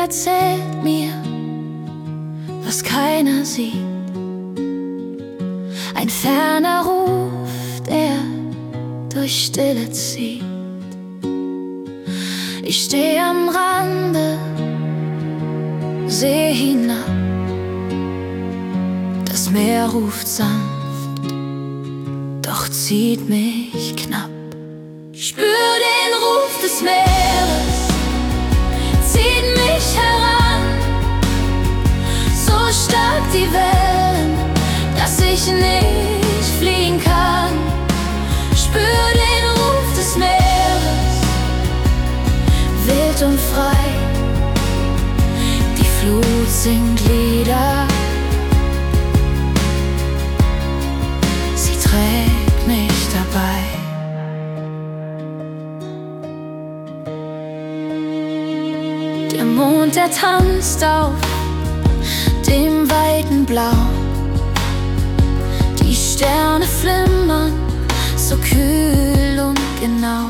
erzählt mir, was keiner sieht. Ein ferner Ruf, der durch Stille zieht. Ich steh am Rande, seh hinab. Das Meer ruft sanft, doch zieht mich knapp. Spür den Ruf des Meeres, zieht mich heran. So stark die Wellen, dass ich nicht fliehen kann. Spür den Ruf des Meeres, wild und frei. Die Flut singt Lieder, sie trägt mich dabei. Der Mond, der tanzt auf dem weiten Blau. Die Sterne flimmern, so kühl und genau.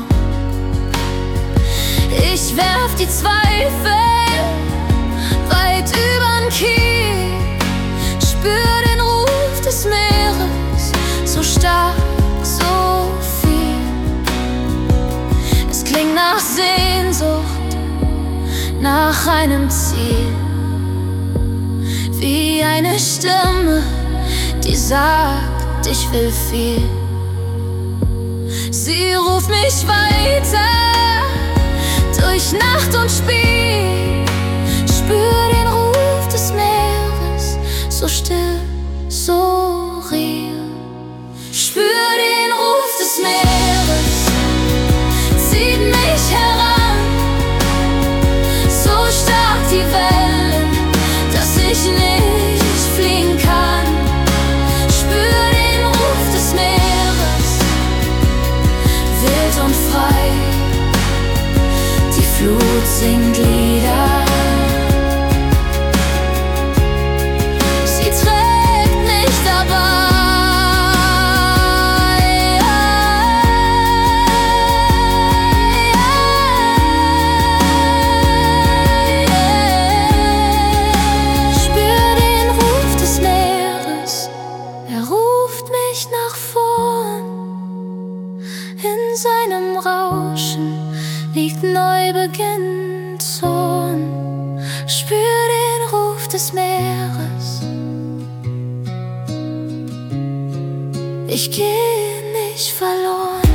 Ich werf die Zweifel weit übern Kiel. Spür den Ruf des Meeres, so stark, so viel. Es klingt nach Sehnsucht, nach einem Ziel, wie eine Stimme, die sagt, ich will viel. Sie ruft mich weiter durch Nacht und Spiel. Spür den Ruf des Meeres, so still, so real. Spür den Ruf des Meeres, zieht mich heran. So stark die Wellen, dass ich nicht fliehen kann. Spür den Ruf des Meeres, wild und frei. Die Flut singt Lieder, sie trägt mich dabei. Spür den Ruf des Meeres, er ruft mich nach vorn. In seinem Rauschen liegt Neubeginn, Zorn. Spür den Ruf des Meeres, ich geh nicht verloren.